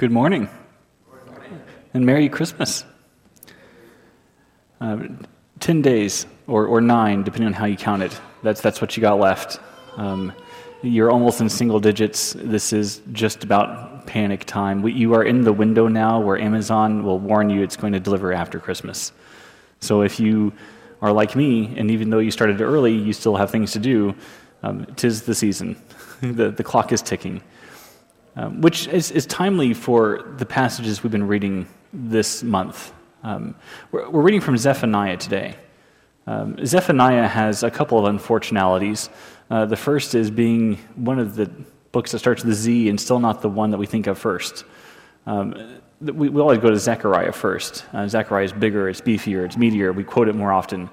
Good morning, and Merry Christmas. 10 days, or 9, depending on how you count it. That's what you got left. You're almost in single digits. This is just about panic time. You are in the window now where Amazon will warn you it's going to deliver after Christmas. So if you are like me, and even though you started early, you still have things to do, 'tis the season. The clock is ticking. Which is timely for the passages we've been reading this month. We're reading from Zephaniah today. Zephaniah has a couple of unfortunalities. The first is being one of the books that starts with a Z and still not the one that we think of first. We always go to Zechariah first. Zechariah is bigger, it's beefier, it's meatier. We quote it more often.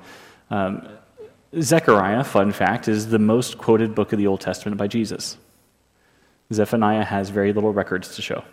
Zechariah, fun fact, is the most quoted book of the Old Testament by Jesus. Zephaniah has very little records to show.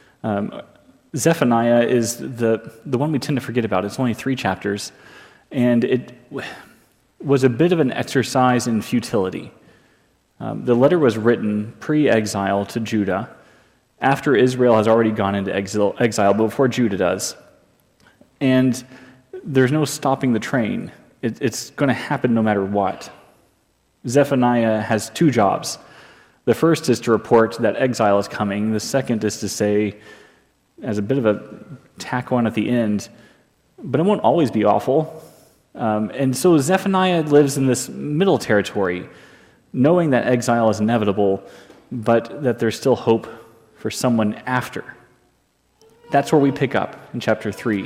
Zephaniah is the one we tend to forget about. It's only 3 chapters, and it was a bit of an exercise in futility. The letter was written pre-exile to Judah, after Israel has already gone into exile, but before Judah does. And there's no stopping the train. It's going to happen no matter what. Zephaniah has 2 jobs. The first is to report that exile is coming. The second is to say, as a bit of a tack on at the end, but it won't always be awful. And so Zephaniah lives in this middle territory, knowing that exile is inevitable, but that there's still hope for someone after. That's where we pick up in chapter 3.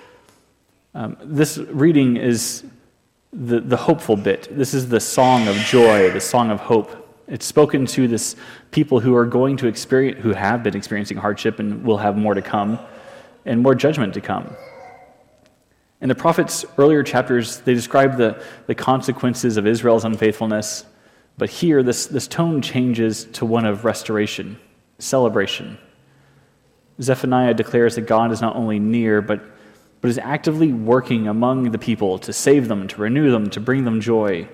This reading is the hopeful bit. This is the song of joy, the song of hope. It's spoken to this people who are going to experience, who have been experiencing hardship and will have more to come, and more judgment to come. In the prophets' earlier chapters, they describe the consequences of Israel's unfaithfulness, but here this tone changes to one of restoration, celebration. Zephaniah declares that God is not only near, but is actively working among the people to save them, to renew them, to bring them joy.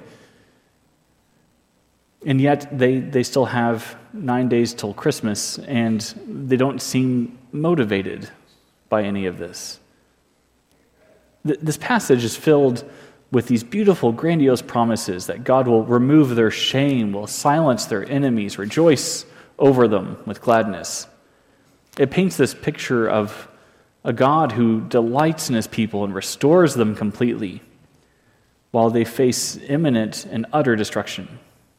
And yet they still have 9 days till Christmas, and they don't seem motivated by any of this. This passage is filled with these beautiful, grandiose promises that God will remove their shame, will silence their enemies, rejoice over them with gladness. It paints this picture of a God who delights in his people and restores them completely, while they face imminent and utter destruction.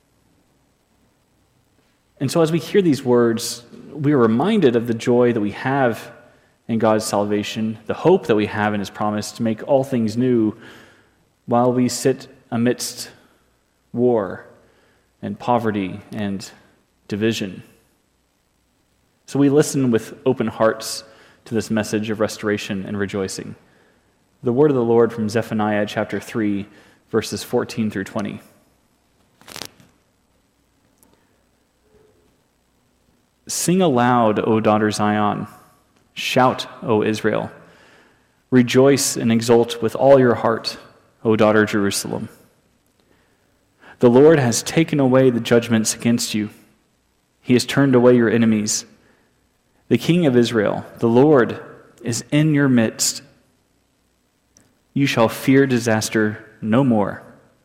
And so as we hear these words, we are reminded of the joy that we have in God's salvation, the hope that we have in his promise to make all things new while we sit amidst war and poverty and division. So we listen with open hearts to this message of restoration and rejoicing. The word of the Lord from Zephaniah chapter 3, verses 14 through 20. Sing aloud, O daughter Zion. Shout, O Israel. Rejoice and exult with all your heart, O daughter Jerusalem. The Lord has taken away the judgments against you. He has turned away your enemies. The King of Israel, the Lord, is in your midst. You shall fear disaster no more.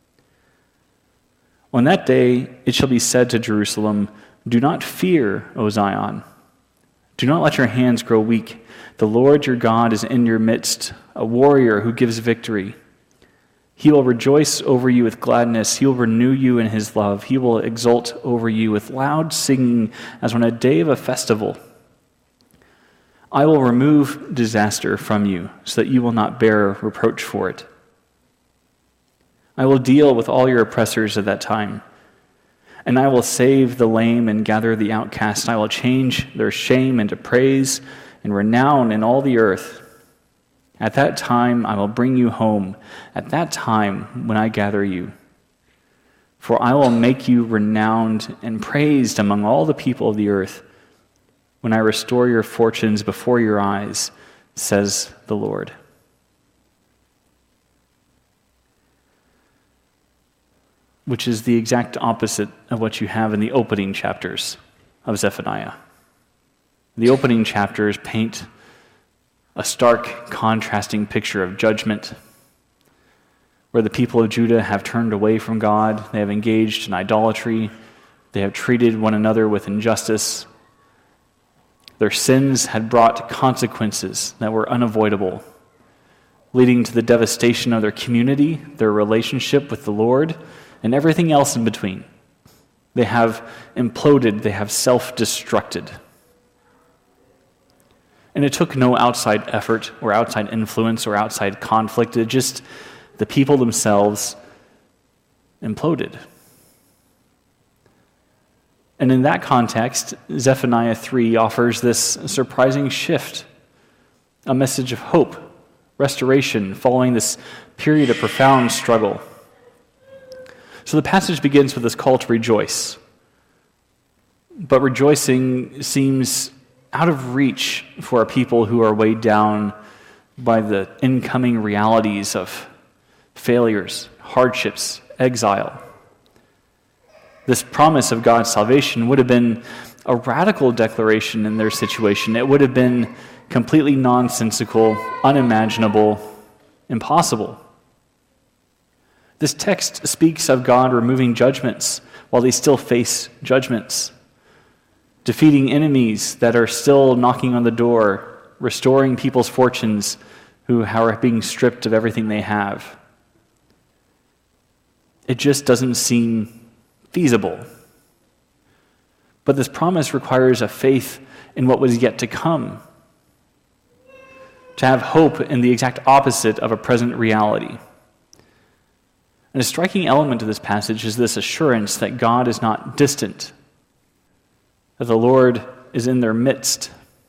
On that day it shall be said to Jerusalem, do not fear, O Zion. Do not let your hands grow weak. The Lord your God is in your midst, a warrior who gives victory. He will rejoice over you with gladness. He will renew you in his love. He will exult over you with loud singing as on a day of a festival. I will remove disaster from you so that you will not bear reproach for it. I will deal with all your oppressors at that time. And I will save the lame and gather the outcast. I will change their shame into praise and renown in all the earth. At that time I will bring you home, at that time when I gather you. For I will make you renowned and praised among all the people of the earth, when I restore your fortunes before your eyes, says the Lord. Which is the exact opposite of what you have in the opening chapters of Zephaniah. The opening chapters paint a stark, contrasting picture of judgment, where the people of Judah have turned away from God, they have engaged in idolatry, they have treated one another with injustice. Their sins had brought consequences that were unavoidable, leading to the devastation of their community, their relationship with the Lord, and everything else in between. They have imploded, they have self-destructed. And it took no outside effort or outside influence or outside conflict. It just, the people themselves imploded. And in that context, Zephaniah 3 offers this surprising shift, a message of hope, restoration, following this period of profound struggle. So the passage begins with this call to rejoice. But rejoicing seems out of reach for a people who are weighed down by the incoming realities of failures, hardships, exile. This promise of God's salvation would have been a radical declaration in their situation. It would have been completely nonsensical, unimaginable, impossible. This text speaks of God removing judgments while they still face judgments, defeating enemies that are still knocking on the door, restoring people's fortunes who are being stripped of everything they have. It just doesn't seem feasible. But this promise requires a faith in what was yet to come, to have hope in the exact opposite of a present reality. And a striking element of this passage is this assurance that God is not distant, that the Lord is in their midst,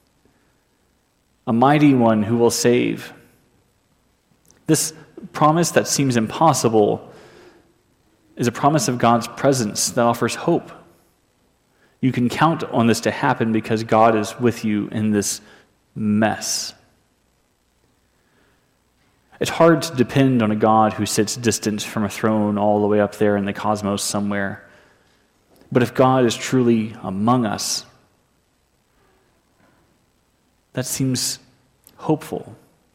a mighty one who will save. This promise that seems impossible is a promise of God's presence that offers hope. You can count on this to happen because God is with you in this mess. It's hard to depend on a God who sits distant from a throne all the way up there in the cosmos somewhere. But if God is truly among us, that seems hopeful.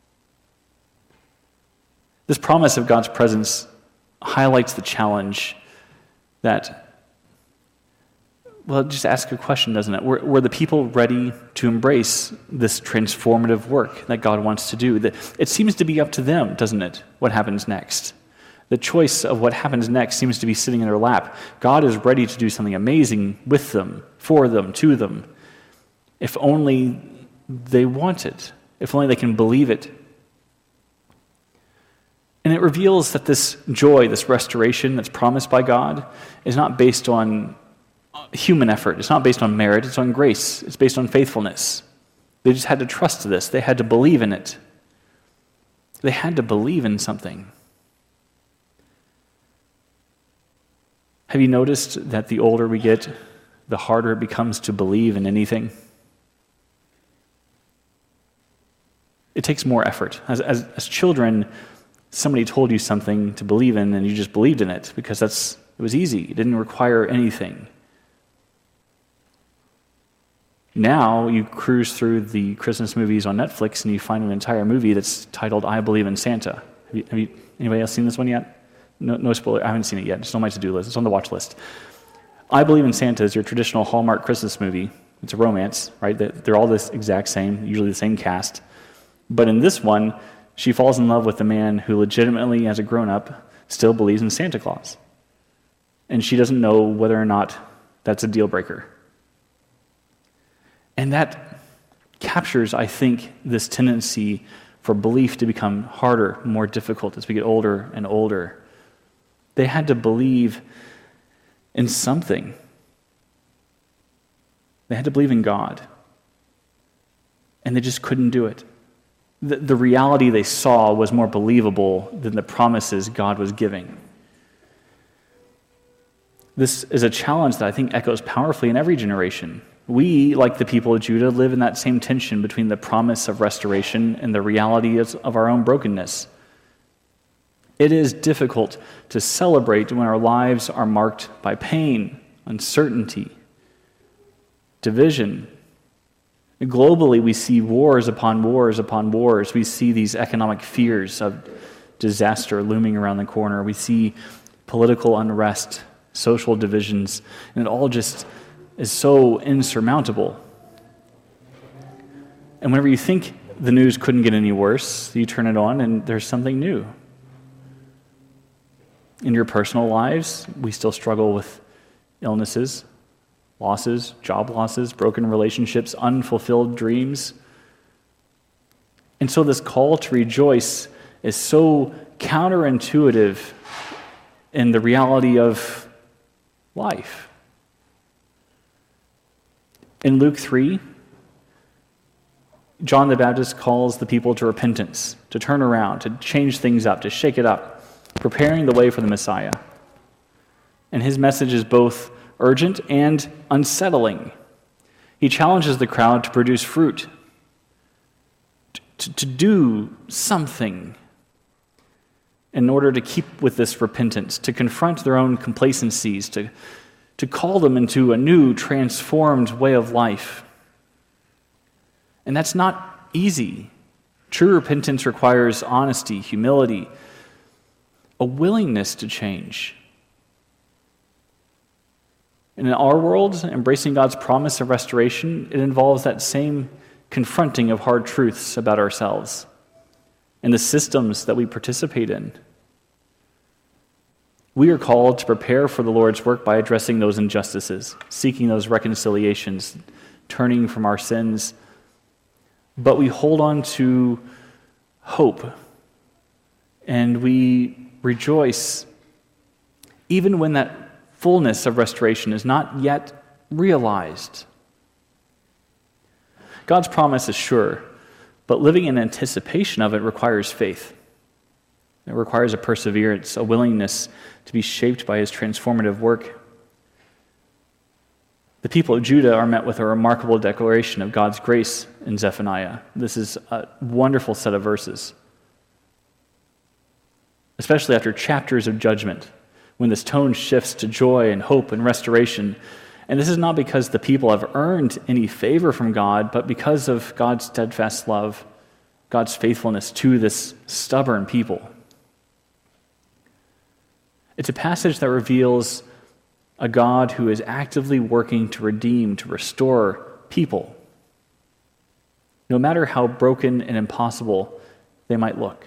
This promise of God's presence highlights the challenge that, well, just ask a question, doesn't it? Were the people ready to embrace this transformative work that God wants to do? It seems to be up to them, doesn't it, what happens next? The choice of what happens next seems to be sitting in their lap. God is ready to do something amazing with them, for them, to them, if only they want it, if only they can believe it. And it reveals that this joy, this restoration that's promised by God, is not based on human effort. It's not based on merit. It's on grace. It's based on faithfulness. They just had to trust this. They had to believe in it. They had to believe in something. Have you noticed that the older we get, the harder it becomes to believe in anything? It takes more effort. As children, somebody told you something to believe in and you just believed in it because it was easy. It didn't require anything. Now you cruise through the Christmas movies on Netflix and you find an entire movie that's titled I Believe in Santa. Have you anybody else seen this one yet? No spoiler. I haven't seen it yet. It's on my to-do list. It's on the watch list. I Believe in Santa is your traditional Hallmark Christmas movie. It's a romance, right? They're all this exact same, usually the same cast. But in this one, she falls in love with a man who legitimately, as a grown-up, still believes in Santa Claus. And she doesn't know whether or not that's a deal breaker. And that captures, I think, this tendency for belief to become harder, more difficult as we get older and older. They had to believe in something. They had to believe in God. And they just couldn't do it. The reality they saw was more believable than the promises God was giving. This is a challenge that I think echoes powerfully in every generation. We, like the people of Judah, live in that same tension between the promise of restoration and the reality of our own brokenness. It is difficult to celebrate when our lives are marked by pain, uncertainty, division, Globally, we see wars upon wars upon wars. We see these economic fears of disaster looming around the corner. We see political unrest, social divisions, and it all just is so insurmountable. And whenever you think the news couldn't get any worse, you turn it on and there's something new. In your personal lives, we still struggle with illnesses, losses, job losses, broken relationships, unfulfilled dreams. And so this call to rejoice is so counterintuitive in the reality of life. In Luke 3, John the Baptist calls the people to repentance, to turn around, to change things up, to shake it up, preparing the way for the Messiah. And his message is both urgent and unsettling. He challenges the crowd to produce fruit, to do something in order to keep with this repentance, to confront their own complacencies, to call them into a new, transformed way of life. And that's not easy. True repentance requires honesty, humility, a willingness to change. And in our world, embracing God's promise of restoration, it involves that same confronting of hard truths about ourselves and the systems that we participate in. We are called to prepare for the Lord's work by addressing those injustices, seeking those reconciliations, turning from our sins. But we hold on to hope, and we rejoice even when that fullness of restoration is not yet realized. God's promise is sure, but living in anticipation of it requires faith. It requires a perseverance, a willingness to be shaped by his transformative work. The people of Judah are met with a remarkable declaration of God's grace in Zephaniah. This is a wonderful set of verses, especially after chapters of judgment, when this tone shifts to joy and hope and restoration. And this is not because the people have earned any favor from God, but because of God's steadfast love, God's faithfulness to this stubborn people. It's a passage that reveals a God who is actively working to redeem, to restore people, no matter how broken and impossible they might look.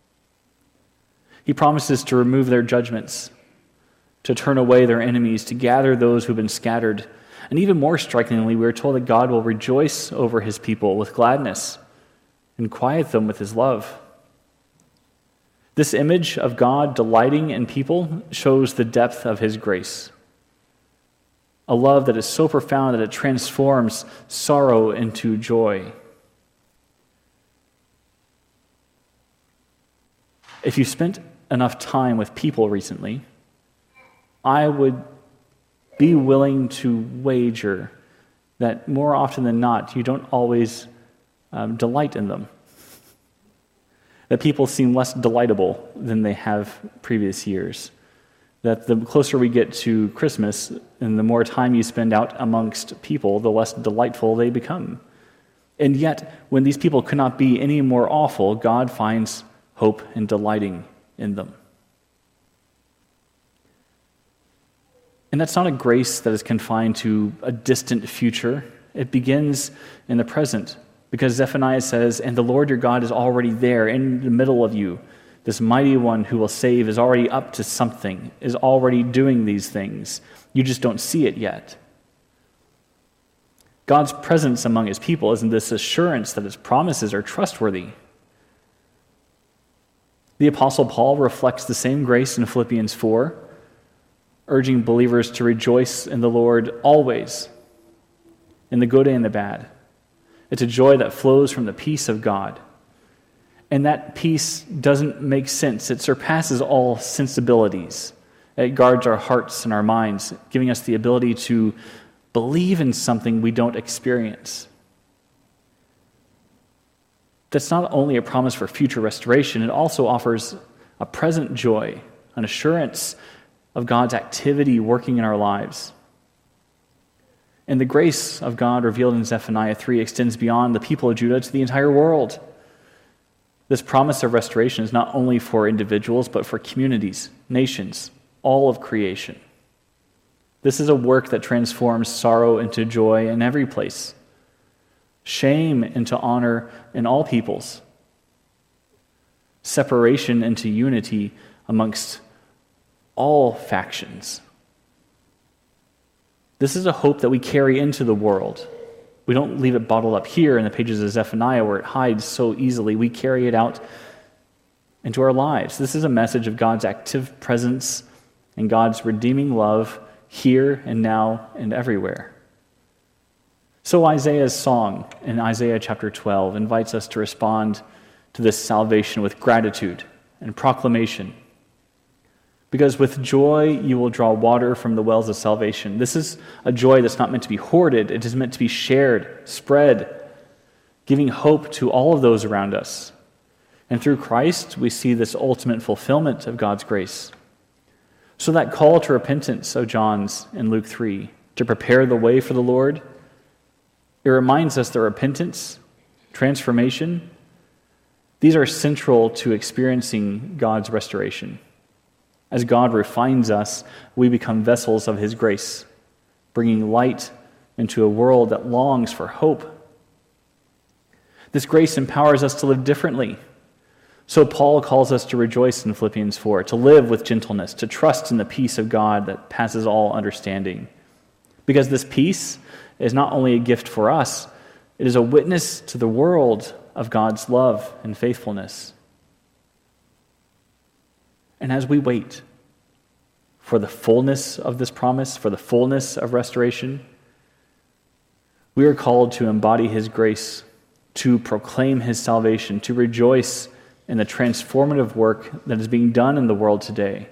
He promises to remove their judgments, to turn away their enemies, to gather those who've been scattered. And even more strikingly, we are told that God will rejoice over his people with gladness and quiet them with his love. This image of God delighting in people shows the depth of his grace. A love that is so profound that it transforms sorrow into joy. If you spent enough time with people recently, I would be willing to wager that more often than not, you don't always delight in them. That people seem less delightable than they have previous years. That the closer we get to Christmas and the more time you spend out amongst people, the less delightful they become. And yet, when these people could not be any more awful, God finds hope in delighting in them. And that's not a grace that is confined to a distant future. It begins in the present, because Zephaniah says, "And the Lord your God is already there in the middle of you. This mighty one who will save is already up to something, is already doing these things. You just don't see it yet." God's presence among his people is in this assurance that his promises are trustworthy. The Apostle Paul reflects the same grace in Philippians 4, urging believers to rejoice in the Lord always, in the good and the bad. It's a joy that flows from the peace of God. And that peace doesn't make sense. It surpasses all sensibilities. It guards our hearts and our minds, giving us the ability to believe in something we don't experience. That's not only a promise for future restoration, it also offers a present joy, an assurance of God's activity working in our lives. And the grace of God revealed in Zephaniah 3 extends beyond the people of Judah to the entire world. This promise of restoration is not only for individuals, but for communities, nations, all of creation. This is a work that transforms sorrow into joy in every place, shame into honor in all peoples, separation into unity amongst all factions. This is a hope that we carry into the world. We don't leave it bottled up here in the pages of Zephaniah where it hides so easily. We carry it out into our lives. This is a message of God's active presence and God's redeeming love here and now and everywhere. So Isaiah's song in Isaiah chapter 12 invites us to respond to this salvation with gratitude and proclamation. Because with joy you will draw water from the wells of salvation. This is a joy that's not meant to be hoarded. It is meant to be shared, spread, giving hope to all of those around us. And through Christ, we see this ultimate fulfillment of God's grace. So that call to repentance of John's in Luke 3, to prepare the way for the Lord, it reminds us that repentance, transformation, these are central to experiencing God's restoration. As God refines us, we become vessels of His grace, bringing light into a world that longs for hope. This grace empowers us to live differently. So Paul calls us to rejoice in Philippians 4, to live with gentleness, to trust in the peace of God that passes all understanding. Because this peace is not only a gift for us, it is a witness to the world of God's love and faithfulness. And as we wait for the fullness of this promise, for the fullness of restoration, we are called to embody His grace, to proclaim His salvation, to rejoice in the transformative work that is being done in the world today.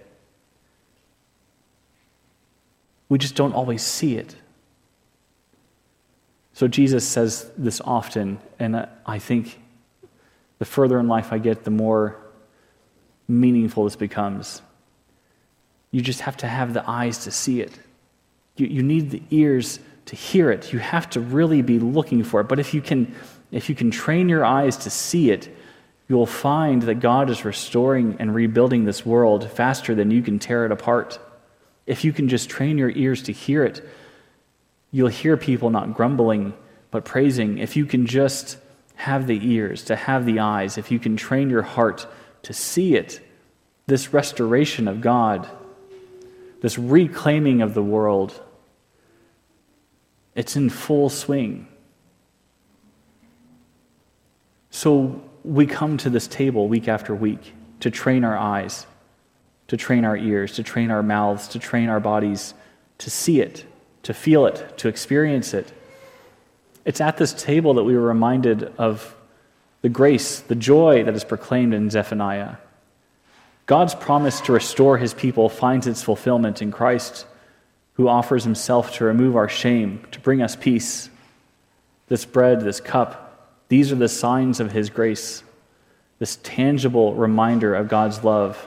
We just don't always see it. So Jesus says this often, and I think the further in life I get, the more meaningful this becomes. You just have to have the eyes to see it. You need the ears to hear it. You have to really be looking for it. But if you can train your eyes to see it, you'll find that God is restoring and rebuilding this world faster than you can tear it apart. If you can just train your ears to hear it, you'll hear people not grumbling, but praising. If you can just have the ears, to have the eyes, if you can train your heart to see it, this restoration of God, this reclaiming of the world, it's in full swing. So we come to this table week after week to train our eyes, to train our ears, to train our mouths, to train our bodies to see it, to feel it, to experience it. It's at this table that we were reminded of the grace, the joy that is proclaimed in Zephaniah. God's promise to restore His people finds its fulfillment in Christ, who offers Himself to remove our shame, to bring us peace. This bread, this cup, these are the signs of His grace, this tangible reminder of God's love.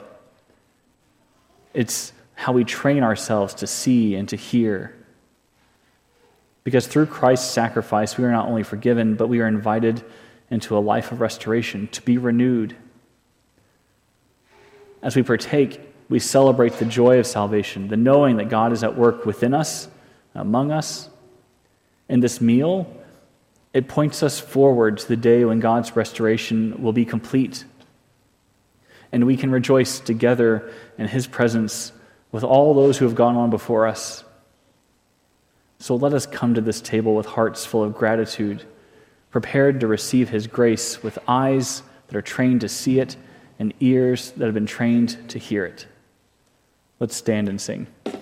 It's how we train ourselves to see and to hear. Because through Christ's sacrifice, we are not only forgiven, but we are invited into a life of restoration, to be renewed. As we partake, we celebrate the joy of salvation, the knowing that God is at work within us, among us. In this meal, it points us forward to the day when God's restoration will be complete. And we can rejoice together in His presence with all those who have gone on before us. So let us come to this table with hearts full of gratitude, prepared to receive His grace with eyes that are trained to see it and ears that have been trained to hear it. Let's stand and sing.